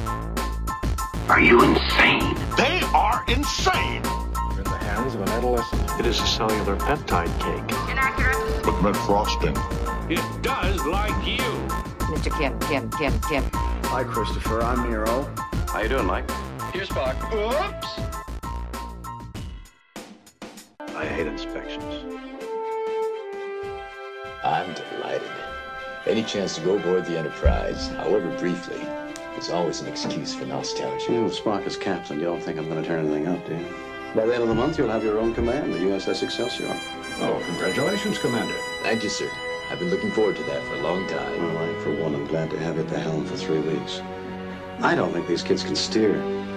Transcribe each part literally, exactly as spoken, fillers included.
Are you insane? They are insane! You're in the hands of an adolescent. It is a cellular peptide cake. Inaccurate. But meant frosting. It does like you. Mister Kim, Kim, Kim, Kim. Hi, Christopher. I'm Nero. How you doing, Mike? Here's Spock. Oops! I hate inspections. I'm delighted. Any chance to go aboard the Enterprise, however briefly, is always an excuse for nostalgia. You know, if Spock is captain, you don't think I'm going to turn anything up, do you? By the end of the month, you'll have your own command, the U S S Excelsior. Oh, congratulations, Commander. Thank you, sir. I've been looking forward to that for a long time. Well, I, for one, am glad to have you at the helm for three weeks. I don't think these kids can steer.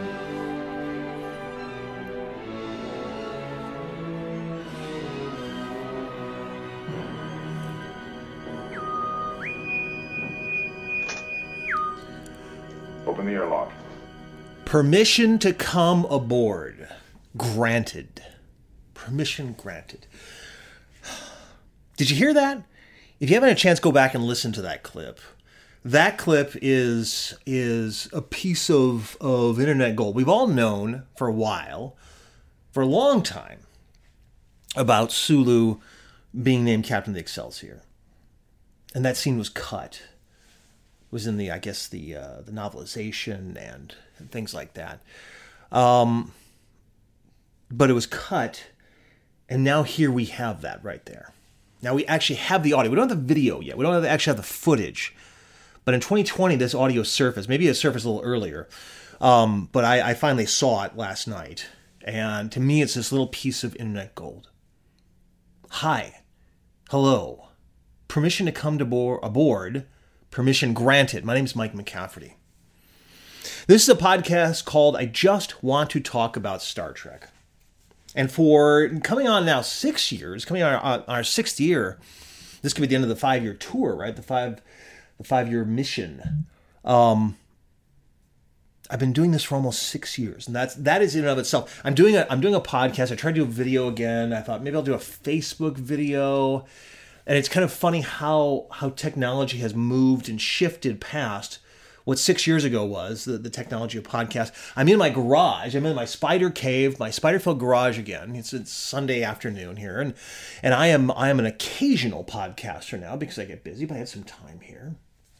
Open the airlock. Permission to come aboard. Granted. Permission granted. Did you hear that? If you haven't had a chance, go back and listen to that clip. That clip is is a piece of, of internet gold. We've all known for a while, for a long time, about Sulu being named Captain of the Excelsior. And that scene was cut. It was in the, I guess, the uh, the novelization and, and things like that. Um, but it was cut, and now here we have that right there. Now we actually have the audio. We don't have the video yet. We don't have, actually have the footage. But in twenty twenty, this audio surfaced. Maybe it surfaced a little earlier. Um, but I, I finally saw it last night. And to me, it's this little piece of internet gold. Hi. Hello. Permission to come to bo- aboard. Permission granted. My name is Mike McCafferty. This is a podcast called I Just Want to Talk About Star Trek. And for coming on now six years, coming on our, on our sixth year, this could be the end of the five-year tour, right? The five, the five-year mission. Um, I've been doing this for almost six years, and that's that is in and of itself. I'm doing a I'm doing a podcast. I tried to do a video again. I thought maybe I'll do a Facebook video, and it's kind of funny how how technology has moved and shifted past what six years ago was, the, the technology of podcast. I'm in my garage. I'm in my spider cave, my spider-filled garage again. It's, it's Sunday afternoon here. And and I am I am an occasional podcaster now because I get busy, but I have some time here.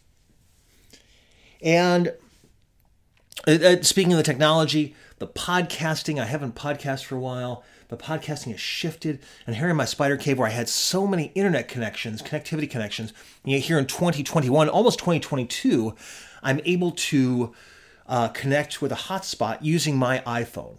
And uh, speaking of the technology, the podcasting, I haven't podcasted for a while, but podcasting has shifted. And here in my spider cave where I had so many internet connections, connectivity connections, you know, here in twenty twenty-one, almost twenty twenty-two, I'm able to uh, connect with a hotspot using my iPhone.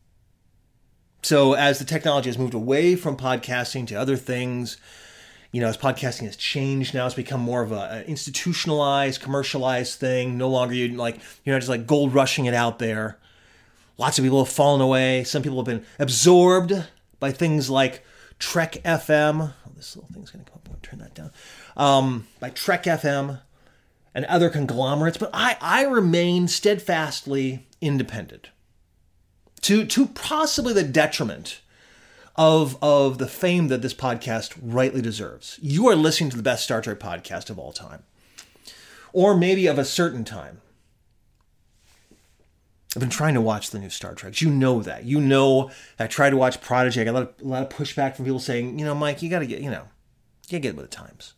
So as the technology has moved away from podcasting to other things, you know, as podcasting has changed now, it's become more of a, an institutionalized, commercialized thing. No longer you like you're not just like gold rushing it out there. Lots of people have fallen away. Some people have been absorbed by things like Trek F M. Oh, this little thing's going to come up. I'm going to turn that down. Um, by Trek F M. And other conglomerates, but I, I remain steadfastly independent. To to possibly the detriment of, of the fame that this podcast rightly deserves. You are listening to the best Star Trek podcast of all time. Or maybe of a certain time. I've been trying to watch the new Star Treks. You know that. You know I tried to watch Prodigy. I got a lot of, a lot of pushback from people saying, you know, Mike, you got to get, you know, you got to get with the times.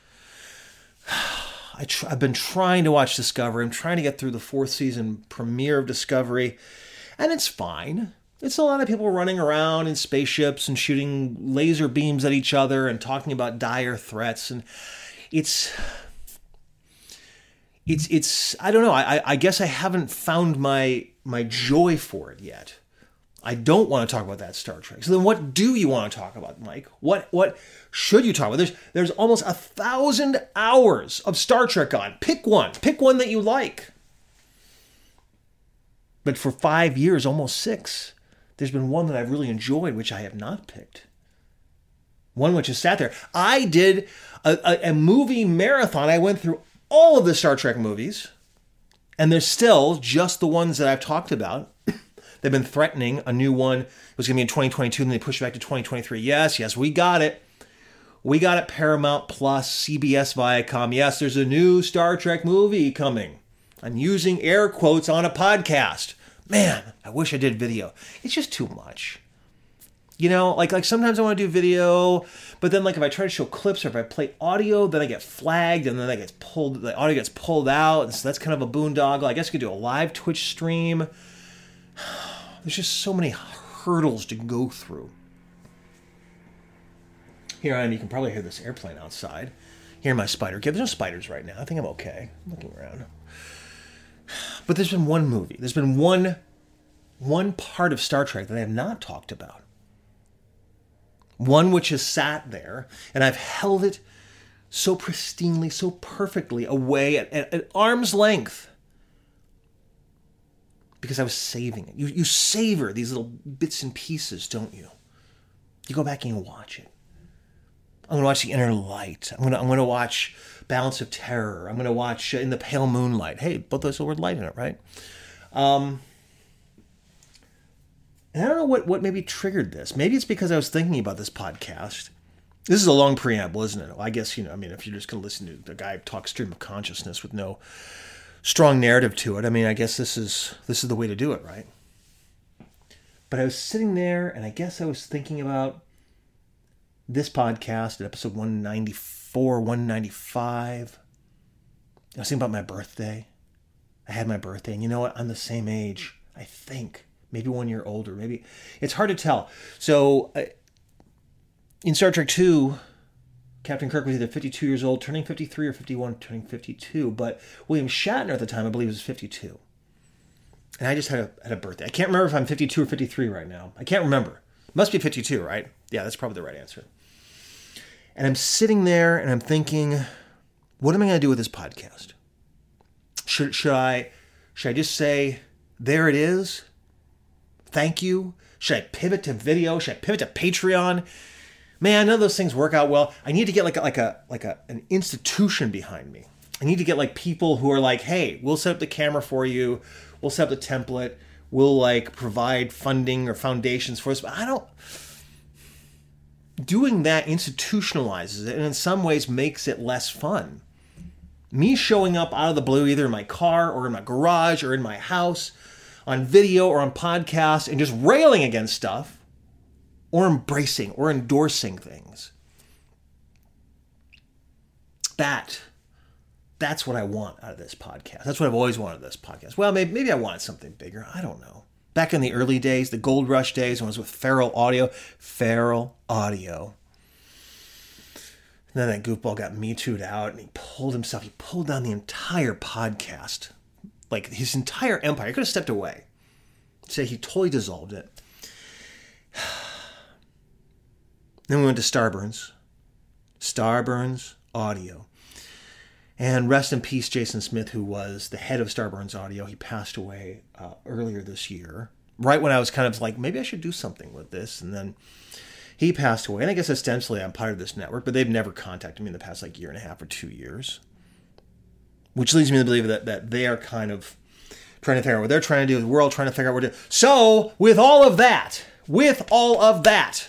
I tr- I've been trying to watch Discovery. I'm trying to get through the fourth season premiere of Discovery, and it's fine. It's a lot of people running around in spaceships and shooting laser beams at each other and talking about dire threats, and it's it's it's I don't know. I I guess I haven't found my my joy for it yet. I don't want to talk about that Star Trek. So then what do you want to talk about, Mike? What what should you talk about? There's there's almost a thousand hours of Star Trek on. Pick one. Pick one that you like. But for five years, almost six, there's been one that I've really enjoyed, which I have not picked. One which has sat there. I did a, a, a movie marathon. I went through all of the Star Trek movies, and there's still just the ones that I've talked about. They've been threatening a new one. It was going to be in twenty twenty-two, and they pushed it back to twenty twenty-three. Yes, yes, we got it. We got it. Paramount Plus, C B S, Viacom. Yes, there's a new Star Trek movie coming. I'm using air quotes on a podcast. Man, I wish I did video. It's just too much. You know, like like sometimes I want to do video, but then like if I try to show clips or if I play audio, then I get flagged and then that gets pulled, the audio gets pulled out. And so that's kind of a boondoggle. I guess you could do a live Twitch stream. There's just so many hurdles to go through. Here I am. You can probably hear this airplane outside. Hear my spider. Okay, there's no spiders right now. I think I'm okay. I'm looking around. But there's been one movie. There's been one, one part of Star Trek that I have not talked about. One which has sat there, and I've held it so pristinely, so perfectly away at, at, at arm's length. Because I was saving it. You, you savor these little bits and pieces, don't you? You go back and you watch it. I'm going to watch The Inner Light. I'm going to, I'm going to watch Balance of Terror. I'm going to watch In the Pale Moonlight. Hey, both those have the word light in it, right? Um, and I don't know what, what maybe triggered this. Maybe it's because I was thinking about this podcast. This is a long preamble, isn't it? Well, I guess, you know, I mean, if you're just going to listen to the guy talk stream of consciousness with no strong narrative to it, I mean, I guess this is this is the way to do it, right? But I was sitting there, and I guess I was thinking about this podcast at episode one ninety-four, one ninety-five. I was thinking about my birthday. I had my birthday, and you know what? I'm the same age, I think. Maybe one year older. Maybe it's hard to tell. So uh, in Star Trek two, Captain Kirk was either fifty-two years old, turning fifty-three, or fifty-one, turning fifty-two. But William Shatner at the time, I believe, was fifty-two. And I just had a, had a birthday. I can't remember if I'm fifty-two or fifty-three right now. I can't remember. Must be fifty-two, right? Yeah, that's probably the right answer. And I'm sitting there and I'm thinking, what am I going to do with this podcast? Should, should I should I just say, there it is? Thank you? Should I pivot to video? Should I pivot to Patreon? Man, none of those things work out well. I need to get like a, like a like a an institution behind me. I need to get like people who are like, hey, we'll set up the camera for you. We'll set up the template. We'll like provide funding or foundations for us. But I don't... Doing that institutionalizes it and in some ways makes it less fun. Me showing up out of the blue, either in my car or in my garage or in my house, on video or on podcast, and just railing against stuff, or embracing or endorsing things. That, that's what I want out of this podcast. That's what I've always wanted out of this podcast. Well, maybe, maybe I wanted something bigger. I don't know. Back in the early days, the Gold Rush days, when I was with Feral Audio. Feral Audio. And then that goofball got Me Too'd out, and he pulled himself, he pulled down the entire podcast. Like, his entire empire. He could have stepped away. Say he totally dissolved it. Then we went to Starburns. Starburns Audio. And rest in peace, Jason Smith, who was the head of Starburns Audio. He passed away uh, earlier this year. Right when I was kind of like, maybe I should do something with this. And then he passed away. And I guess ostensibly I'm part of this network, but they've never contacted me in the past like year and a half or two years. Which leads me to believe that, that they are kind of trying to figure out what they're trying to do. We're all trying to figure out what to do. So, with all of that, with all of that,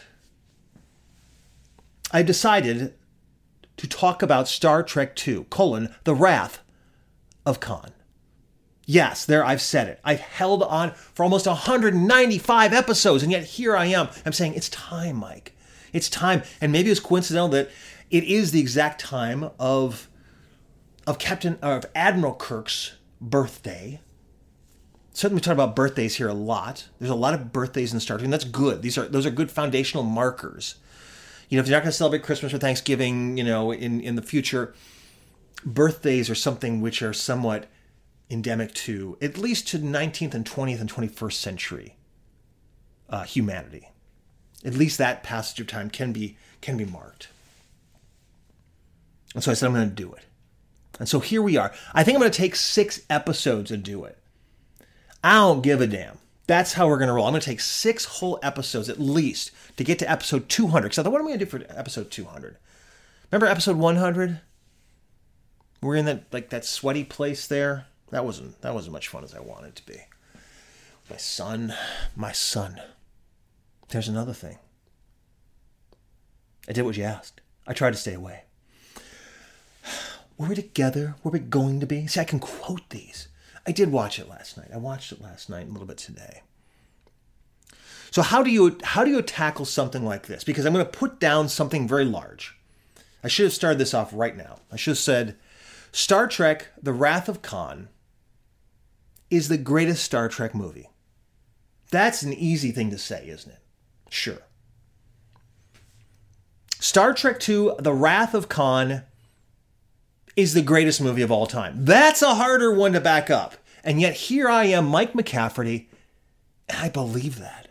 I decided to talk about Star Trek two, colon, The Wrath of Khan. Yes, there, I've said it. I've held on for almost one hundred ninety-five episodes, and yet here I am. I'm saying, it's time, Mike. It's time. And maybe it's coincidental that it is the exact time of, of Captain, of Admiral Kirk's birthday. Certainly we talk about birthdays here a lot. There's a lot of birthdays in Star Trek, and that's good. These are those are good foundational markers. You know, if you're not going to celebrate Christmas or Thanksgiving, you know, in, in the future, birthdays are something which are somewhat endemic to, at least to nineteenth and twentieth and twenty-first century uh, humanity. At least that passage of time can be can be marked. And so I said, I'm going to do it. And so here we are. I think I'm going to take six episodes and do it. I don't give a damn. That's how we're going to roll. I'm going to take six whole episodes at least to get to episode two hundred. Because I thought, what am I going to do for episode two hundred? Remember episode one hundred? We're in that like that sweaty place there. That wasn't that wasn't much fun as I wanted it to be. My son, my son. There's another thing. I did what you asked. I tried to stay away. Were we together? Were we going to be? See, I can quote these. I did watch it last night. I watched it last night and a little bit today. So how do you how do you tackle something like this? Because I'm going to put down something very large. I should have started this off right now. I should have said, Star Trek: The Wrath of Khan is the greatest Star Trek movie. That's an easy thing to say, isn't it? Sure. Star Trek two: The Wrath of Khan is the greatest movie of all time. That's a harder one to back up. And yet here I am, Mike McCafferty, and I believe that.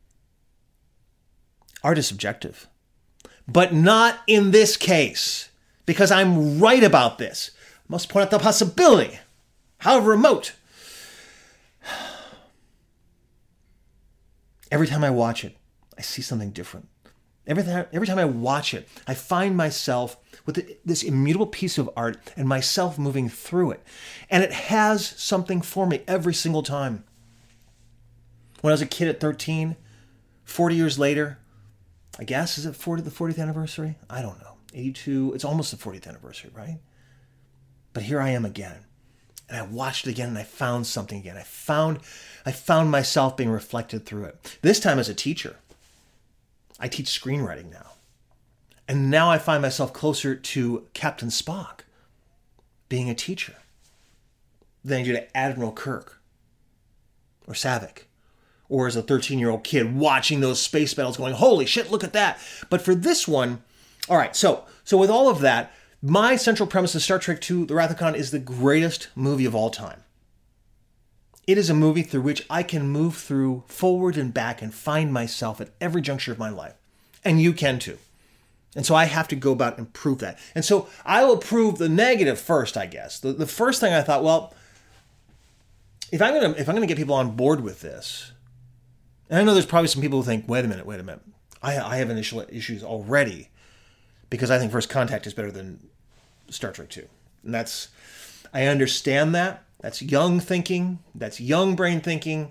Art is subjective. But not in this case, because I'm right about this. I must point out the possibility, however remote. Every time I watch it, I see something different. Every time, every time I watch it, I find myself with this immutable piece of art and myself moving through it. And it has something for me every single time. When I was a kid at thirteen, forty years later, I guess, is it forty, the fortieth anniversary? I don't know. eighty-two, it's almost the fortieth anniversary, right? But here I am again. And I watched it again and I found something again. I found, I found myself being reflected through it. This time as a teacher. I teach screenwriting now. And now I find myself closer to Captain Spock being a teacher than I do to Admiral Kirk or Savick. Or as a thirteen-year-old kid watching those space battles going, holy shit, look at that. But for this one, all right, so so with all of that, my central premise of Star Trek two, The Wrath of Khan, is the greatest movie of all time. It is a movie through which I can move through forward and back and find myself at every juncture of my life. And you can too. And so I have to go about and prove that. And so I will prove the negative first, I guess. The, the first thing I thought, well, if I'm gonna if I'm gonna get people on board with this, and I know there's probably some people who think, wait a minute, wait a minute. I, I have initial issues already because I think First Contact is better than Star Trek two. And that's, I understand that. That's young thinking. That's young brain thinking.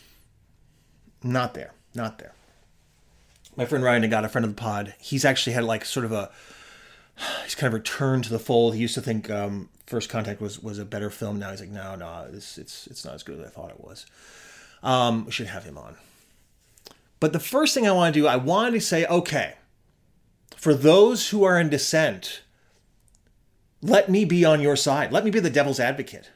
Not there. Not there. My friend Ryan Nagata, a friend of the pod, he's actually had like sort of a, he's kind of returned to the fold. He used to think um, First Contact was was a better film. Now he's like, no, no, it's it's it's not as good as I thought it was. Um, we should have him on. But the first thing I want to do, I wanted to say, okay, for those who are in dissent, let me be on your side. Let me be the devil's advocate.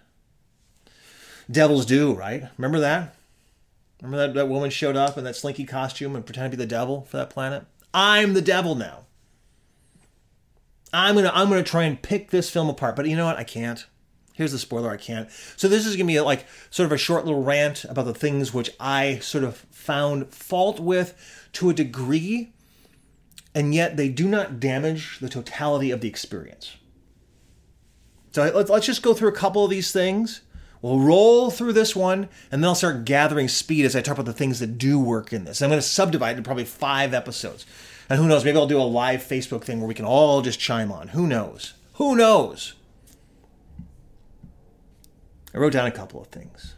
Devils do, right? Remember that? Remember that, that woman showed up in that slinky costume and pretended to be the devil for that planet? I'm the devil now. I'm gonna I'm gonna try and pick this film apart, but you know what? I can't. Here's the spoiler, I can't. So this is gonna be like sort of a short little rant about the things which I sort of found fault with to a degree, and yet they do not damage the totality of the experience. So let's let's just go through a couple of these things. We'll roll through this one, and then I'll start gathering speed as I talk about the things that do work in this. I'm going to subdivide it into probably five episodes. And who knows, maybe I'll do a live Facebook thing where we can all just chime on. Who knows? Who knows? I wrote down a couple of things.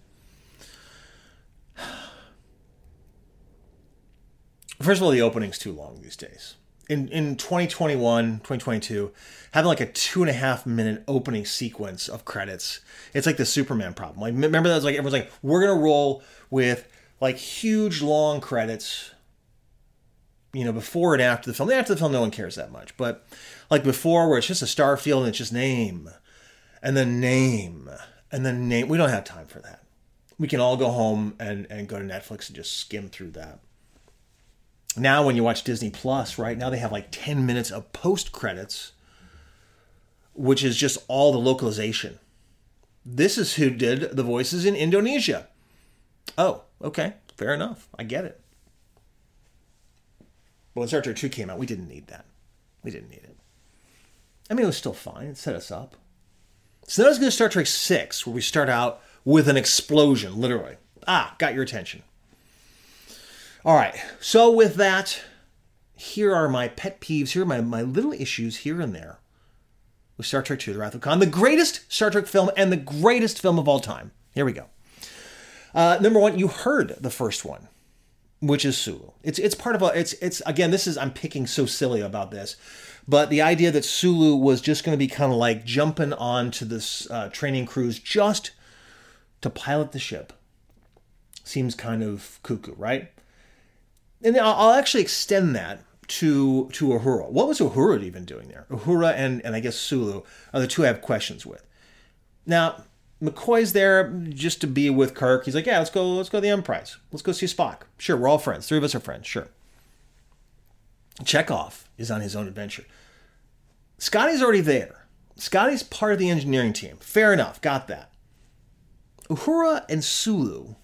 First of all, the opening's too long these days. In in twenty twenty-one, twenty twenty-two, having like a two and a half minute opening sequence of credits, it's like the Superman problem. Like, remember that was like, everyone's like, we're going to roll with like huge long credits, you know, before and after the film. After the film, no one cares that much. But like before, where it's just a star field and it's just name and then name and then name. We don't have time for that. We can all go home and, and go to Netflix and just skim through that. Now when you watch Disney Plus, right, now they have like ten minutes of post-credits, which is just all the localization. This is who did the voices in Indonesia. Oh, okay, fair enough. I get it. But when Star Trek two came out, we didn't need that. We didn't need it. I mean, it was still fine. It set us up. It's not as good as Star Trek six, where we start out with an explosion, literally. Ah, got your attention. All right, so with that, here are my pet peeves. Here are my, my little issues here and there with Star Trek two, The Wrath of Khan, the greatest Star Trek film and the greatest film of all time. Here we go. Uh, number one, you heard the first one, which is Sulu. It's it's part of a, it's, it's again, this is, I'm picking so silly about this, but the idea that Sulu was just going to be kind of like jumping onto this uh, training cruise just to pilot the ship seems kind of cuckoo, right? And I'll, I'll actually extend that to to Uhura. What was Uhura even doing there? Uhura and, and I guess Sulu are the two I have questions with. Now, McCoy's there just to be with Kirk. He's like, yeah, let's go, let's go to the Enterprise. Let's go see Spock. Sure, we're all friends. Three of us are friends, sure. Chekhov is on his own adventure. Scotty's already there. Scotty's part of the engineering team. Fair enough, got that. Uhura and Sulu,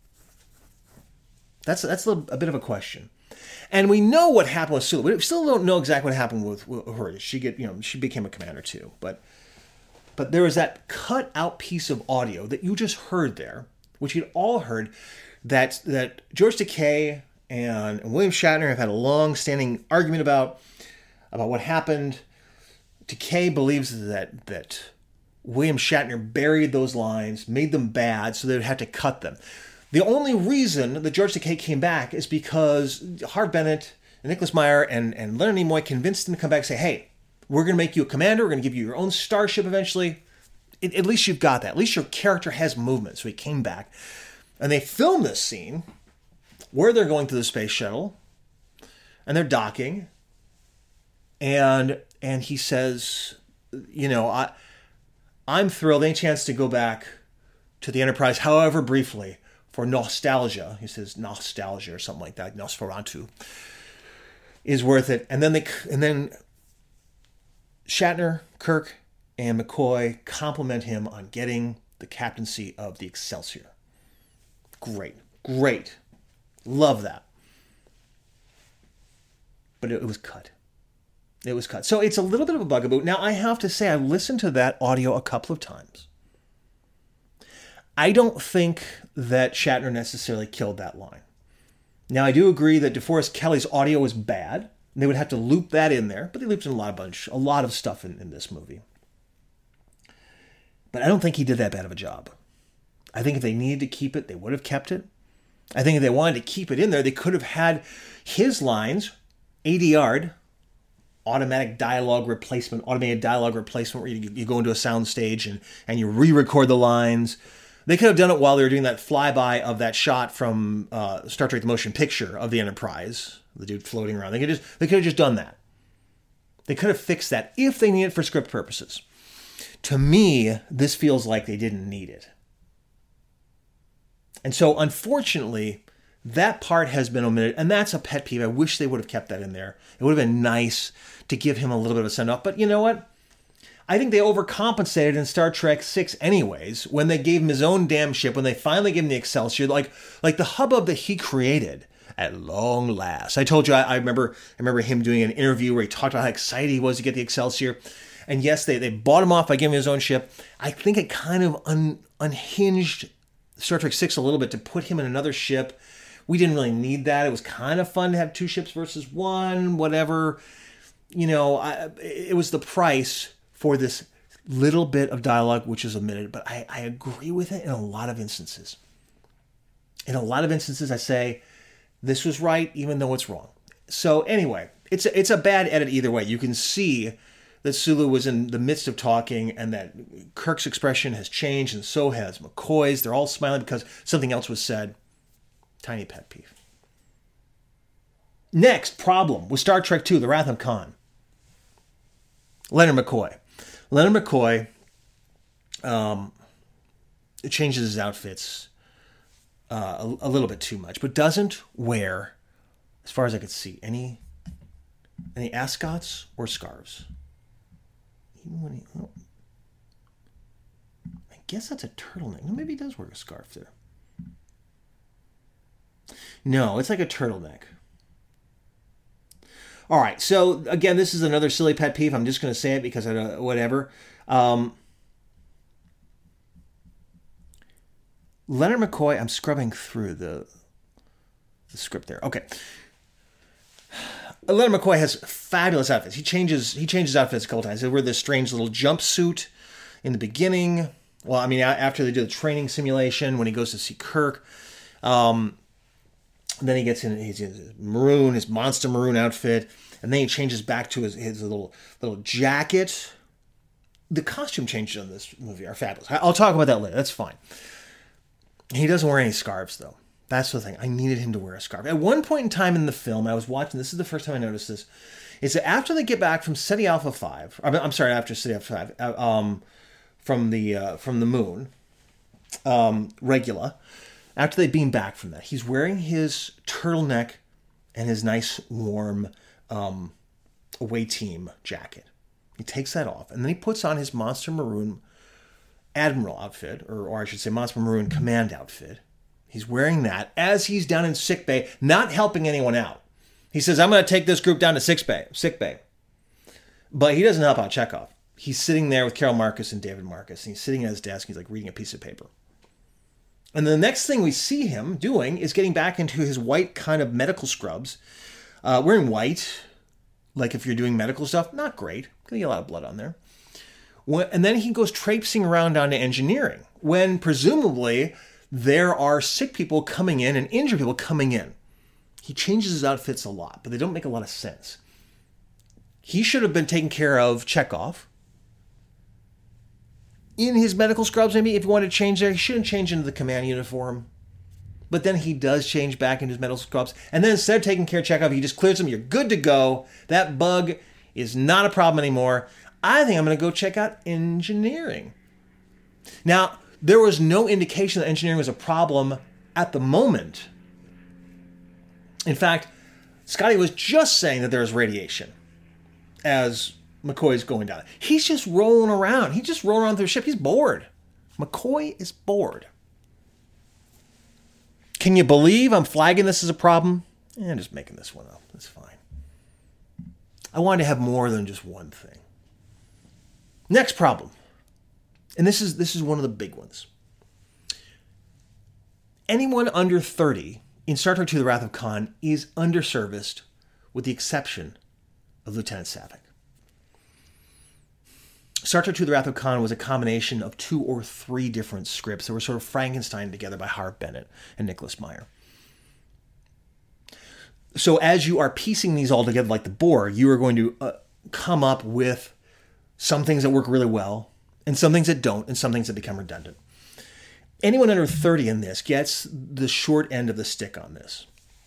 that's that's a, little, a bit of a question. And we know what happened with Sulu. We still don't know exactly what happened with, with Uhura. She get, you know, she became a commander too. But but there was that cut out piece of audio that you just heard there, which you'd all heard, that that George Takei and William Shatner have had a long-standing argument about about what happened. Takei believes that that William Shatner buried those lines, made them bad, so they would have to cut them. The only reason that George Takei came back is because Harve Bennett and Nicholas Meyer and, and Leonard Nimoy convinced him to come back and say, hey, we're going to make you a commander. We're going to give you your own starship eventually. It, at least you've got that. At least your character has movement. So he came back. And they filmed this scene where they're going to the space shuttle and they're docking. And and he says, you know, I, I'm thrilled. Any chance to go back to the Enterprise, however briefly, for nostalgia. He says nostalgia or something like that. Nosferatu is worth it. And then they and then Shatner, Kirk, and McCoy compliment him on getting the captaincy of the Excelsior. Great, great, love that. But it, it was cut. It was cut. So it's a little bit of a bugaboo. Now I have to say I listened to that audio a couple of times. I don't think that Shatner necessarily killed that line. Now, I do agree that DeForest Kelley's audio was bad, and they would have to loop that in there, but they looped in a lot of bunch, a lot of stuff in, in this movie. But I don't think he did that bad of a job. I think if they needed to keep it, they would have kept it. I think if they wanted to keep it in there, they could have had his lines, A D R'd, automatic dialogue replacement, automated dialogue replacement, where you, you go into a sound stage and, and you re-record the lines. They could have done it while they were doing that flyby of that shot from uh, Star Trek: The Motion Picture of the Enterprise, the dude floating around. They could just they could have just done that. They could have fixed that if they need it for script purposes. To me, this feels like they didn't need it. And so, unfortunately, that part has been omitted, and that's a pet peeve. I wish they would have kept that in there. It would have been nice to give him a little bit of a send-off, but you know what? I think they overcompensated in Star Trek six anyways, when they gave him his own damn ship, when they finally gave him the Excelsior, like like the hubbub that he created at long last. I told you, I, I remember I remember him doing an interview where he talked about how excited he was to get the Excelsior. And yes, they, they bought him off by giving him his own ship. I think it kind of un, unhinged Star Trek six a little bit to put him in another ship. We didn't really need that. It was kind of fun to have two ships versus one, whatever. You know, I, it was the price for this little bit of dialogue which is omitted, but I, I agree with it in a lot of instances. In a lot of instances, I say, this was right, even though it's wrong. So anyway, it's a, it's a bad edit either way. You can see that Sulu was in the midst of talking and that Kirk's expression has changed and so has McCoy's. They're all smiling because something else was said. Tiny pet peeve. Next problem with Star Trek two, The Wrath of Khan. Leonard McCoy. Leonard McCoy um, changes his outfits uh, a, a little bit too much, but doesn't wear, as far as I could see, any any ascots or scarves. Even when he, oh, I guess that's a turtleneck. No, maybe he does wear a scarf there. No, it's like a turtleneck. All right, so again, this is another silly pet peeve. I'm just going to say it because I don't, whatever. Um, Leonard McCoy, I'm scrubbing through the, the script there. Okay. Leonard McCoy has fabulous outfits. He changes he changes outfits a couple times. They wear this strange little jumpsuit in the beginning. Well, I mean, after they do the training simulation, when he goes to see Kirk. Um, then he gets in his, his maroon, his monster maroon outfit, and then he changes back to his, his little little jacket. The costume changes on this movie are fabulous. I'll talk about that later. That's fine. He doesn't wear any scarves, though. That's the thing. I needed him to wear a scarf. At one point in time in the film, I was watching, this is the first time I noticed this, is that after they get back from Ceti Alpha five, I'm sorry, after Ceti Alpha five, um, from the uh, from the moon, um, Regula, after they beam back from that, he's wearing his turtleneck and his nice warm um, away team jacket. He takes that off, and then he puts on his Monster Maroon Admiral outfit, or, or I should say Monster Maroon Command outfit. He's wearing that as he's down in sickbay, not helping anyone out. He says, I'm going to take this group down to sickbay, sickbay. But he doesn't help out Chekhov. He's sitting there with Carol Marcus and David Marcus, and he's sitting at his desk, he's like reading a piece of paper. And the next thing we see him doing is getting back into his white kind of medical scrubs. Uh, wearing white, like if you're doing medical stuff, not great. Gonna get a lot of blood on there. And then he goes traipsing around down to engineering, when presumably there are sick people coming in and injured people coming in. He changes his outfits a lot, but they don't make a lot of sense. He should have been taking care of Chekhov in his medical scrubs, maybe, if he wanted to change there. He shouldn't change into the command uniform. But then he does change back into his medical scrubs. And then instead of taking care of Chekhov, he just clears him. You're good to go. That bug is not a problem anymore. I think I'm going to go check out engineering. Now, there was no indication that engineering was a problem at the moment. In fact, Scotty was just saying that there was radiation as McCoy's going down. He's just rolling around. He's just rolling around through the ship. He's bored. McCoy is bored. Can you believe I'm flagging this as a problem? Eh, I'm just making this one up. That's fine. I wanted to have more than just one thing. Next problem. And this is this is one of the big ones. Anyone under thirty in Star Trek two The Wrath of Khan is underserviced, with the exception of Lieutenant Saavik. Star Trek two The Wrath of Khan was a combination of two or three different scripts that were sort of Frankenstein together by Harve Bennett and Nicholas Meyer. So as you are piecing these all together like the Borg, you are going to uh, come up with some things that work really well, and some things that don't, and some things that become redundant. Anyone under thirty in this gets the short end of the stick on this.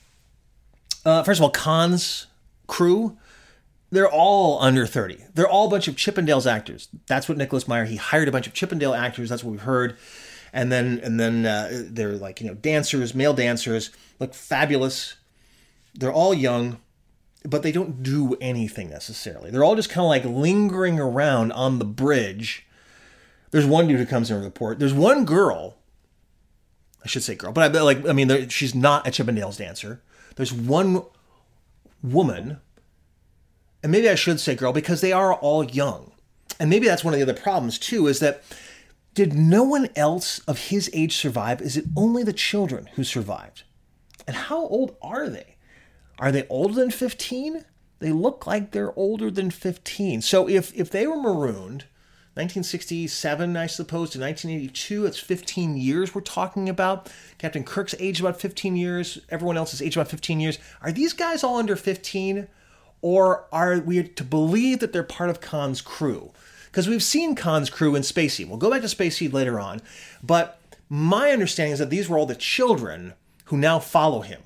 Uh, first of all, Khan's crew, they're all under thirty. They're all a bunch of Chippendales actors. That's what Nicholas Meyer, he hired a bunch of Chippendale actors. That's what we've heard. And then and then uh, they're like, you know, dancers, male dancers, look fabulous. They're all young, but they don't do anything necessarily. They're all just kind of like lingering around on the bridge. There's one dude who comes in to report. There's one girl, I should say girl, but I bet like, I mean, she's not a Chippendales dancer. There's one woman, and maybe I should say girl, because they are all young. And maybe that's one of the other problems too, is that did no one else of his age survive? Is it only the children who survived? And how old are they? Are they older than fifteen? They look like they're older than fifteen. So if, if they were marooned, nineteen sixty-seven, I suppose, to nineteen eighty-two, it's fifteen years we're talking about. Captain Kirk's age about fifteen years. Everyone else's age about fifteen years. Are these guys all under fifteen? Or are we to believe that they're part of Khan's crew? Because we've seen Khan's crew in Space Seed. We'll go back to Space Seed later on. But my understanding is that these were all the children who now follow him.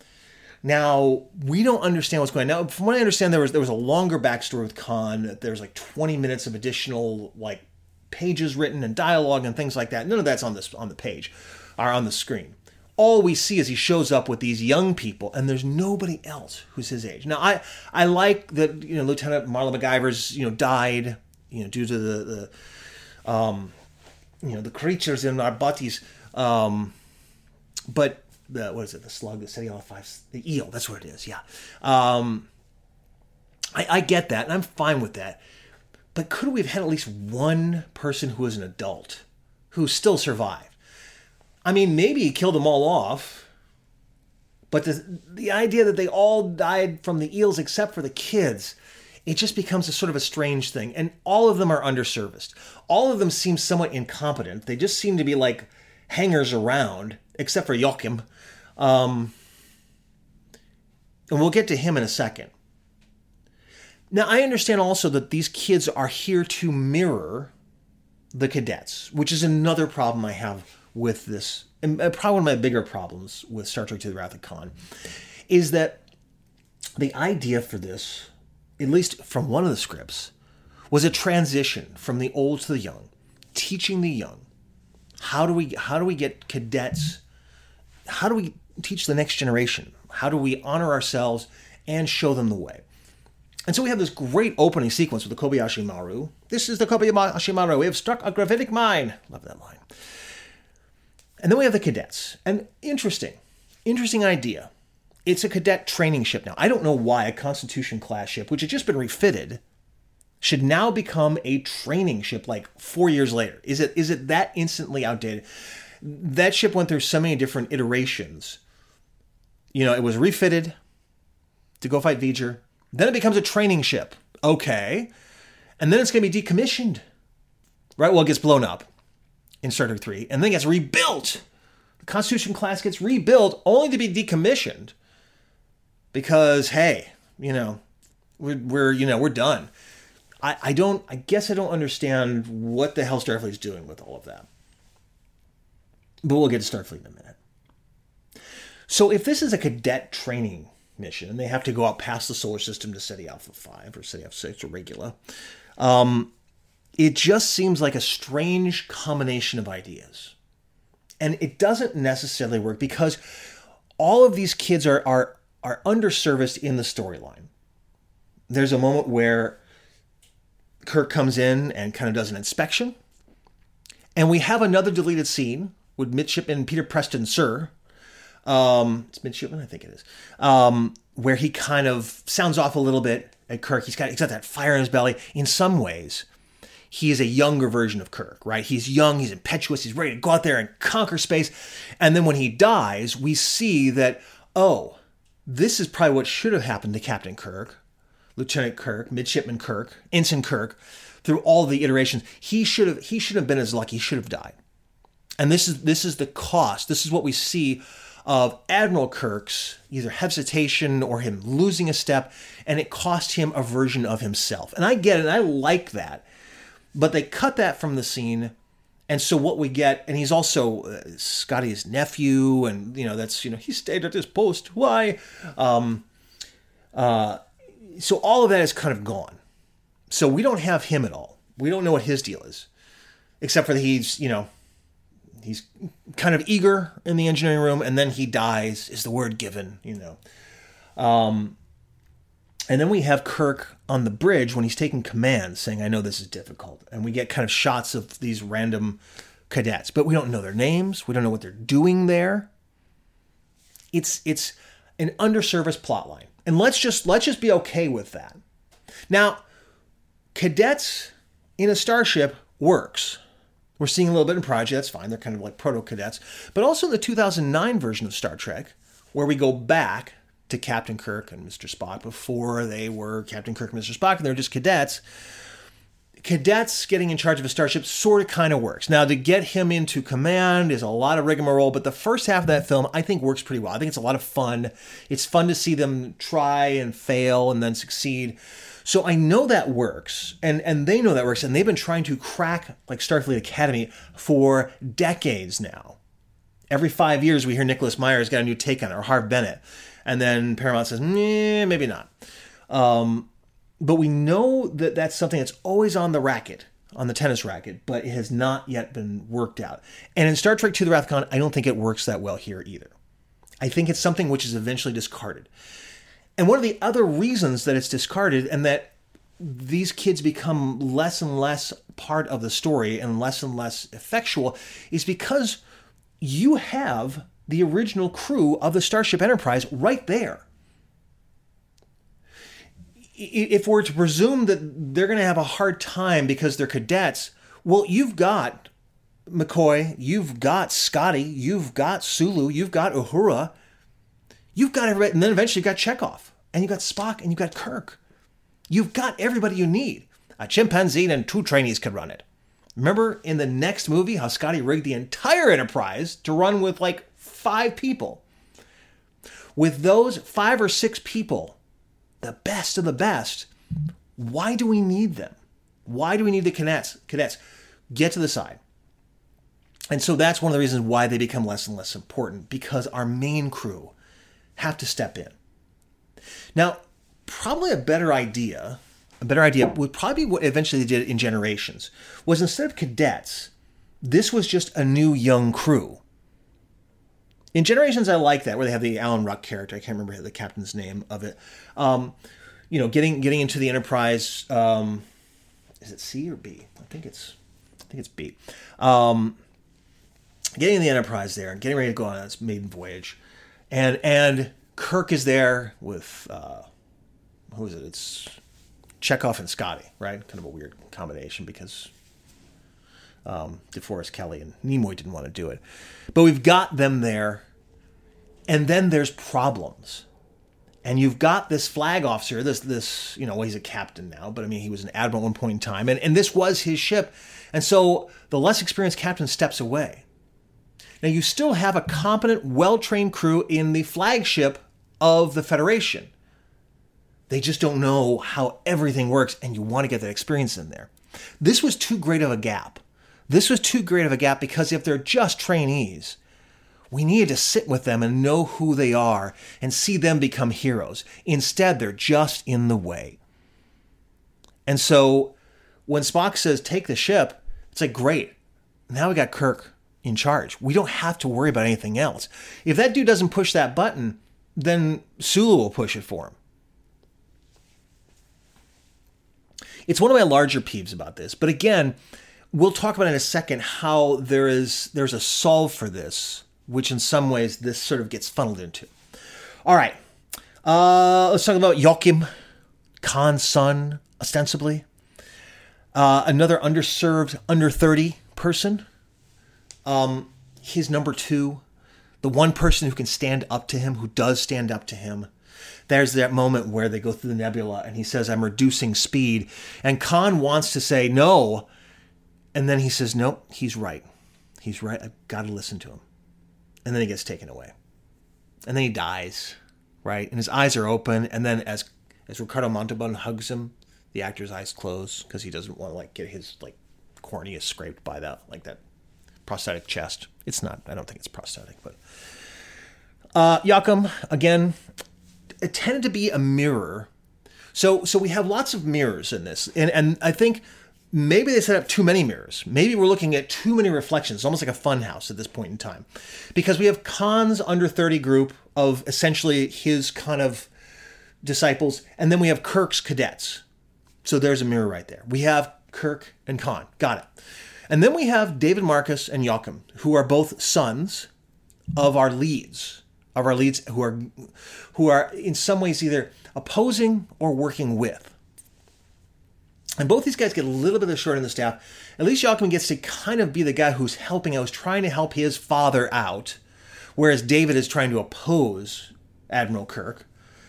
Now, we don't understand what's going on. Now, from what I understand, there was there was a longer backstory with Khan. There was like twenty minutes of additional like pages written and dialogue and things like that. None of that's on this on the page or on the screen. All we see is he shows up with these young people, and there's nobody else who's his age. Now, I I like that, you know, Lieutenant Marla McIver's, you know, died, you know, due to the the um you know the creatures in our bodies, um, but. The, what is it? The slug, the Ceti Alpha five, the eel. That's what it is. Yeah. Um, I, I get that, and I'm fine with that. But could we have had at least one person who was an adult who still survived? I mean, maybe he killed them all off, but the, the idea that they all died from the eels except for the kids, it just becomes a sort of a strange thing. And all of them are underserviced. All of them seem somewhat incompetent. They just seem to be like hangers around, except for Joachim. Um, and we'll get to him in a second. Now, I understand also that these kids are here to mirror the cadets, which is another problem I have with this and probably one of my bigger problems with Star Trek II: The Wrath of Khan, is that the idea for this, at least from one of the scripts, was a transition from the old to the young, teaching the young. How do we how do we get cadets? How do we teach the next generation? How do we honor ourselves and show them the way? And so we have this great opening sequence with the Kobayashi Maru. This is the Kobayashi Maru. We have struck a gravitic mine. Love that line. And then we have the cadets. And interesting, interesting idea. It's a cadet training ship now. I don't know why a Constitution-class ship, which had just been refitted, should now become a training ship like four years later. Is it is it that instantly outdated? That ship went through so many different iterations. You know, it was refitted to go fight V'ger. Then it becomes a training ship. Okay. And then it's going to be decommissioned. Right? Well, it gets blown up in Star Trek three. And then it gets rebuilt. The Constitution class gets rebuilt only to be decommissioned. Because, hey, you know, we're, we're you know, we're done. I, I don't, I guess I don't understand what the hell Starfleet's doing with all of that. But we'll get to Starfleet in a minute. So if this is a cadet training mission, and they have to go out past the solar system to SETI Alpha five or SETI Alpha six or Regula, um, it just seems like a strange combination of ideas. And it doesn't necessarily work because all of these kids are are are underserviced in the storyline. There's a moment where Kirk comes in and kind of does an inspection. And we have another deleted scene with Midshipman Peter Preston Sir. Um, it's Midshipman, I think it is. Um, where he kind of sounds off a little bit at Kirk. He's got, he's got that fire in his belly. In some ways, he is a younger version of Kirk, right? He's young, he's impetuous, he's ready to go out there and conquer space. And then when he dies, we see that, oh, this is probably what should have happened to Captain Kirk, Lieutenant Kirk, Midshipman Kirk, Ensign Kirk, through all the iterations. He should have he should have been as lucky. He should have died. And this is this is the cost. This is what we see of Admiral Kirk's either hesitation or him losing a step, and it cost him a version of himself. And I get it, and I like that. But they cut that from the scene. And so what we get, and he's also uh, Scotty's nephew, and, you know, that's, you know, he stayed at this post. Why? Um, uh, so all of that is kind of gone. So we don't have him at all. We don't know what his deal is. Except for that he's, you know, he's kind of eager in the engineering room, and then he dies, is the word given, you know. Um, and then we have Kirk on the bridge when he's taking command saying, I know this is difficult. And we get kind of shots of these random cadets, but we don't know their names. We don't know what they're doing there. It's it's an underserviced plotline. And let's just let's just be okay with that. Now, cadets in a starship works. We're seeing a little bit in Prodigy, that's fine. They're kind of like proto-cadets. But also in the two thousand nine version of Star Trek, where we go back to Captain Kirk and Mister Spock before they were Captain Kirk and Mister Spock, and they're just cadets. Cadets getting in charge of a starship sort of kind of works. Now, to get him into command is a lot of rigmarole, but the first half of that film, I think, works pretty well. I think it's a lot of fun. It's fun to see them try and fail and then succeed. So I know that works, and, and they know that works, and they've been trying to crack like Starfleet Academy for decades now. Every five years, we hear Nicholas Meyer's got a new take on it, or Harv Bennett. And then Paramount says, nah, maybe not. Um, but we know that that's something that's always on the racket, on the tennis racket, but it has not yet been worked out. And in Star Trek two: The Wrath of Khan, I don't think it works that well here either. I think it's something which is eventually discarded. And one of the other reasons that it's discarded and that these kids become less and less part of the story and less and less effectual is because you have the original crew of the Starship Enterprise right there. If we're to presume that they're going to have a hard time because they're cadets, well, you've got McCoy, you've got Scotty, you've got Sulu, you've got Uhura, you've got everybody, and then eventually you've got Chekhov, and you've got Spock, and you've got Kirk. You've got everybody you need. A chimpanzee and two trainees could run it. Remember in the next movie how Scotty rigged the entire Enterprise to run with like five people. With those five or six people, the best of the best, why do we need them? Why do we need the cadets? Cadets, get to the side. And so that's one of the reasons why they become less and less important, because our main crew have to step in. Now, probably a better idea, a better idea would probably be what eventually they did in Generations, was instead of cadets, this was just a new young crew. In Generations, I like that, where they have the Alan Ruck character. I can't remember the captain's name of it. Um, you know, getting getting into the Enterprise. Um, is it C or B? I think it's I think it's B. Um, getting in the Enterprise there and getting ready to go on its maiden voyage, and and Kirk is there with uh, who is it? It's Chekhov and Scotty, right? Kind of a weird combination because um, DeForest Kelley and Nimoy didn't want to do it, but we've got them there, and then there's problems. And you've got this flag officer, this, this, you know, well, he's a captain now, but I mean, he was an admiral at one point in time, and, and this was his ship. And so the less experienced captain steps away. Now, you still have a competent, well-trained crew in the flagship of the Federation. They just don't know how everything works, and you want to get that experience in there. This was too great of a gap. This was too great of a gap because if they're just trainees, we needed to sit with them and know who they are and see them become heroes. Instead, they're just in the way. And so when Spock says, take the ship, it's like, great. Now we got Kirk in charge. We don't have to worry about anything else. If that dude doesn't push that button, then Sulu will push it for him. It's one of my larger peeves about this. But again, we'll talk about in a second how there is there's a solve for this, which in some ways this sort of gets funneled into. All right. Uh, let's talk about Joachim, Khan's son, ostensibly. Uh, another underserved, under thirty person. Um, he's number two. The one person who can stand up to him, who does stand up to him. There's that moment where they go through the nebula and he says, I'm reducing speed. And Khan wants to say no. And then he says, nope, he's right. He's right. I've got to listen to him. And then he gets taken away. And then he dies, right? And his eyes are open. And then as as Ricardo Montalban hugs him, the actor's eyes close because he doesn't want to like get his like cornea scraped by that, like that prosthetic chest. It's not, I don't think it's prosthetic, but uh, Joachim, again, it tended to be a mirror. So so we have lots of mirrors in this. And, and I think maybe they set up too many mirrors. Maybe we're looking at too many reflections, almost like a fun house at this point in time. Because we have Khan's under thirty group of essentially his kind of disciples, and then we have Kirk's cadets. So there's a mirror right there. We have Kirk and Khan. Got it. And then we have David Marcus and Joachim, who are both sons of our leads, of our leads who are who are in some ways either opposing or working with. And both these guys get a little bit of the short end of the staff. At least Joachim gets to kind of be the guy who's helping out, who's trying to help his father out, whereas David is trying to oppose Admiral Kirk.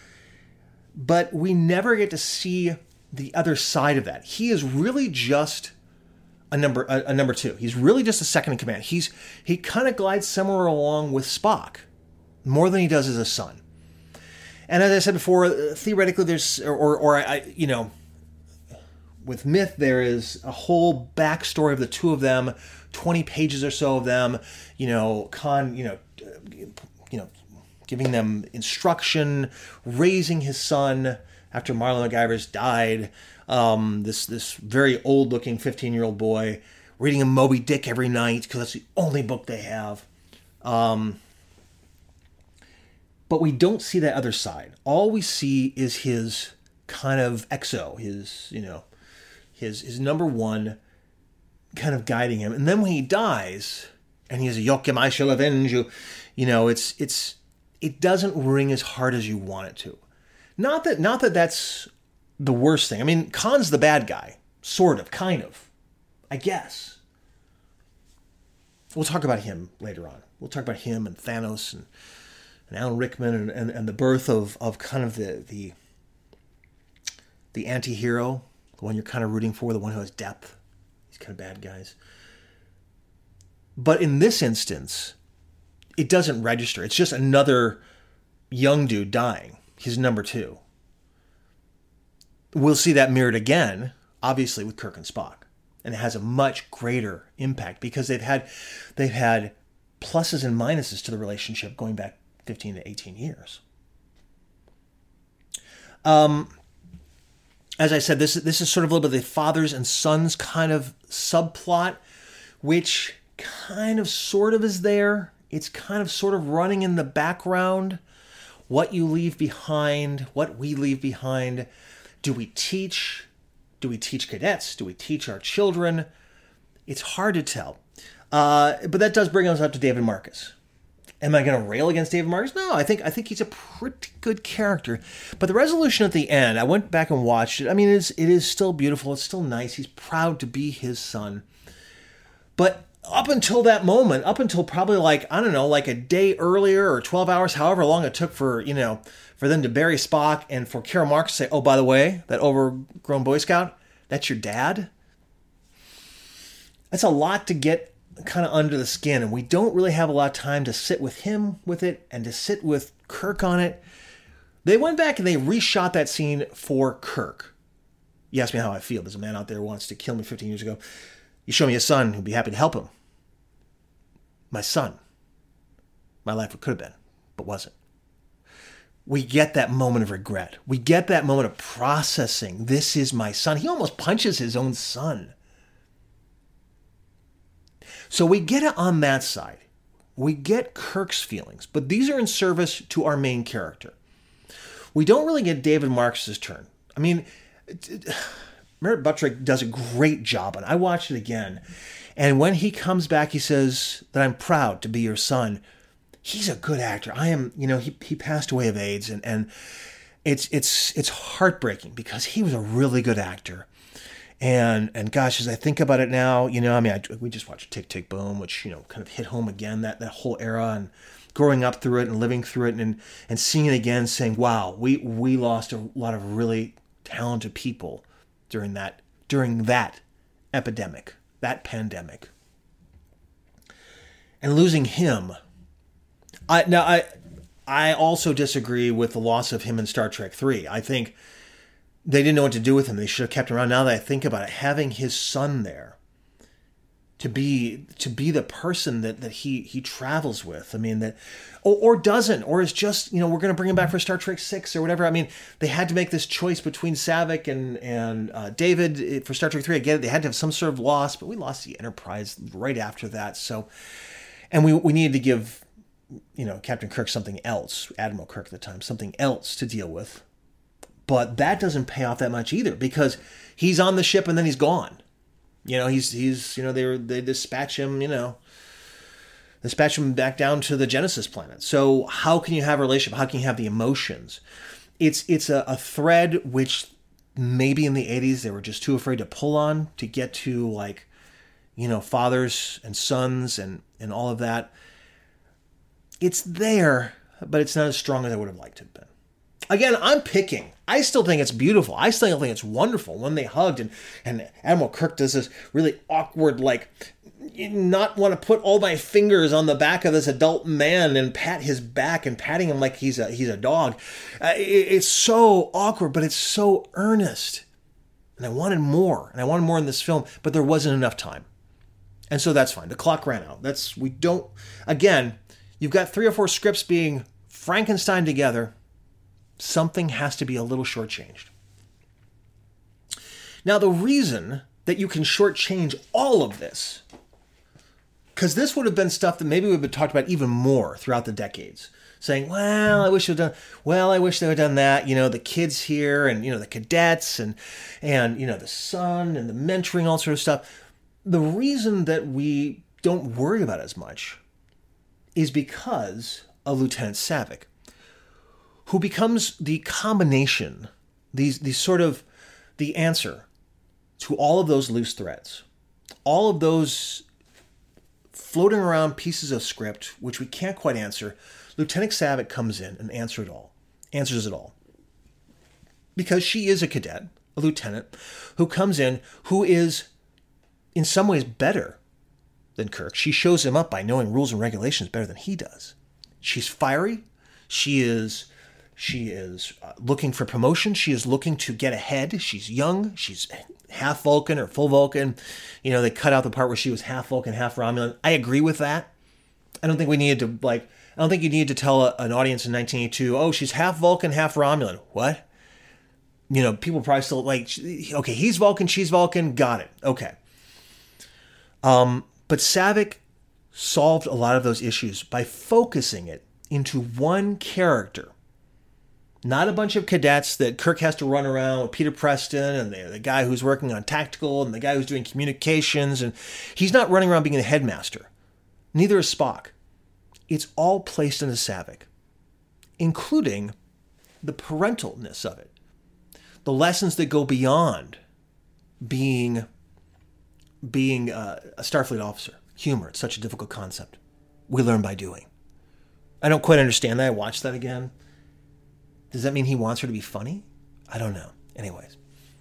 But we never get to see the other side of that. He is really just a number a, a number two. He's really just a second in command. He's he kind of glides somewhere along with Spock more than he does as a son. And as I said before, theoretically, there's or or, or I you know. With Myth, there is a whole backstory of the two of them, twenty pages or so of them, you know, Khan, you know, you know, giving them instruction, raising his son after Marlon MacGyver's died. Um, this this very old-looking fifteen-year-old boy reading a Moby Dick every night because that's the only book they have. Um, but we don't see that other side. All we see is his kind of X O, his, you know, His his number one kind of guiding him. And then when he dies, and he's a Joachim, I shall avenge you, you know, it's it's it doesn't ring as hard as you want it to. Not that not that that's the worst thing. I mean, Khan's the bad guy, sort of, kind of, I guess. We'll talk about him later on. We'll talk about him and Thanos and, and Alan Rickman and, and, and the birth of, of kind of the the the anti-hero. The one you're kind of rooting for, the one who has depth. These kind of bad guys. But in this instance, it doesn't register. It's just another young dude dying. He's number two. We'll see that mirrored again, obviously, with Kirk and Spock. and it has a much greater impact because they've had they've had pluses and minuses to the relationship going back fifteen to eighteen years. Um, as I said, this this is sort of a little bit of the fathers and sons kind of subplot, which kind of sort of is there. It's kind of sort of running in the background. What you leave behind, what we leave behind. Do we teach? Do we teach cadets? Do we teach our children? It's hard to tell. Uh, but that does bring us up to David Marcus. Am I going to rail against David Marcus? No, I think I think he's a pretty good character. But the resolution at the end, I went back and watched it. I mean, it is, it is still beautiful. It's still nice. He's proud to be his son. But up until that moment, up until probably like, I don't know, like a day earlier or twelve hours, however long it took for, you know, for them to bury Spock and for Carol Marcus to say, oh, by the way, that overgrown Boy Scout, that's your dad. That's a lot to get kind of under the skin. And we don't really have a lot of time to sit with him with it and to sit with Kirk on it. They went back and they reshot that scene for Kirk. You ask me how I feel. There's a man out there who wants to kill me fifteen years ago. You show me a son who'd be happy to help him. My son. My life could have been, but wasn't. We get that moment of regret. We get that moment of processing. This is my son. He almost punches his own son. So we get it on that side. We get Kirk's feelings, but these are in service to our main character. We don't really get David Marcus's turn. I mean, Merritt Buttrick does a great job, and I watched it again. And when he comes back, he says that I'm proud to be your son. He's a good actor. I am, you know, he he passed away of AIDS, and and it's it's it's heartbreaking because he was a really good actor. And and gosh, as I think about it now, you know, I mean, I, we just watched Tick, Tick, Boom, which, you know, kind of hit home again, that that whole era, and growing up through it and living through it, and and seeing it again, saying, wow, we we lost a lot of really talented people during that during that epidemic. That pandemic. And losing him. I now I I also disagree with the loss of him in Star Trek three. I think they didn't know what to do with him. They should have kept him around. Now that I think about it, having his son there to be to be the person that, that he he travels with. I mean, that or, or doesn't, or is just, you know, we're going to bring him back for Star Trek six or whatever. I mean, they had to make this choice between Saavik and and uh, David for Star Trek three. I get it. They had to have some sort of loss, but we lost the Enterprise right after that. So, and we we needed to give, you know, Captain Kirk something else, Admiral Kirk at the time, something else to deal with. But that doesn't pay off that much either, because he's on the ship and then he's gone. You know, he's, he's, you know, they were, they dispatch him, you know, dispatch him back down to the Genesis planet. So how can you have a relationship? How can you have the emotions? It's, it's a, a thread which maybe in the eighties they were just too afraid to pull on to get to, like, you know, fathers and sons and, and all of that. It's there, but it's not as strong as I would have liked it to have been. Again, I'm picking. I still think it's beautiful. I still think it's wonderful when they hugged and, and Admiral Kirk does this really awkward, like, not want to put all my fingers on the back of this adult man and pat his back and patting him like he's a he's a dog. Uh, it, it's so awkward, but it's so earnest. And I wanted more, and I wanted more in this film, but there wasn't enough time. And so that's fine. The clock ran out. That's, we don't, again, you've got three or four scripts being Frankenstein together. Something has to be a little shortchanged. Now, the reason that you can shortchange all of this, because this would have been stuff that maybe we've been talked about even more throughout the decades, saying, well, I wish they'd done, well, I wish they would have done that. You know, the kids here and, you know, the cadets and, and, you know, the son and the mentoring, all sort of stuff. The reason that we don't worry about it as much is because of Lieutenant Saavik, who becomes the combination, these, these sort of the answer to all of those loose threads, all of those floating around pieces of script, which we can't quite answer. Lieutenant Saavik comes in and answers it all, answers it all. Because she is a cadet, a lieutenant, who comes in, who is in some ways better than Kirk. She shows him up by knowing rules and regulations better than he does. She's fiery. She is She is uh, looking for promotion. She is looking to get ahead. She's young. She's half Vulcan or full Vulcan. You know, they cut out the part where she was half Vulcan, half Romulan. I agree with that. I don't think we needed to, like, I don't think you needed to tell a, an audience in nineteen eighty-two, oh, she's half Vulcan, half Romulan. What? You know, people probably still like, okay, he's Vulcan, she's Vulcan. Got it. Okay. Um, but Saavik solved a lot of those issues by focusing it into one character. Not a bunch of cadets that Kirk has to run around with Peter Preston and the, the guy who's working on tactical and the guy who's doing communications. And he's not running around being the headmaster. Neither is Spock. It's all placed into Saavik, including the parentalness of it. The lessons that go beyond being, being uh, a Starfleet officer. Humor, it's such a difficult concept. We learn by doing. I don't quite understand that. I watched that again. Does that mean he wants her to be funny? I don't know. Anyways.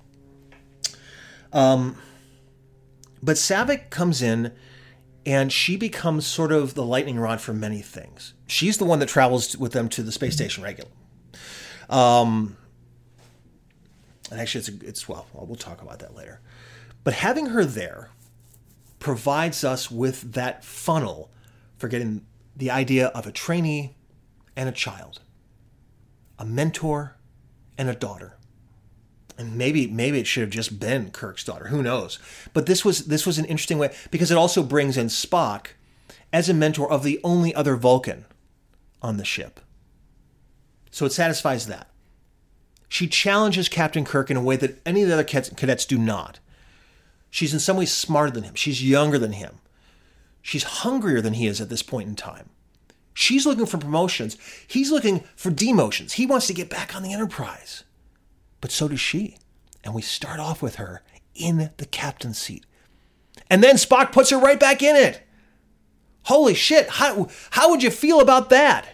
Um, but Saavik comes in and she becomes sort of the lightning rod for many things. She's the one that travels with them to the space station regularly. Um, and actually, it's, a, it's well, we'll talk about that later. But having her there provides us with that funnel for getting the idea of a trainee and a child. A mentor and a daughter. And maybe maybe it should have just been Kirk's daughter. Who knows? But this was this was an interesting way because it also brings in Spock as a mentor of the only other Vulcan on the ship. So it satisfies that. She challenges Captain Kirk in a way that any of the other cadets do not. She's in some ways smarter than him. She's younger than him. She's hungrier than he is at this point in time. She's looking for promotions. He's looking for demotions. He wants to get back on the Enterprise. But so does she. And we start off with her in the captain's seat. And then Spock puts her right back in it. Holy shit. How, how would you feel about that?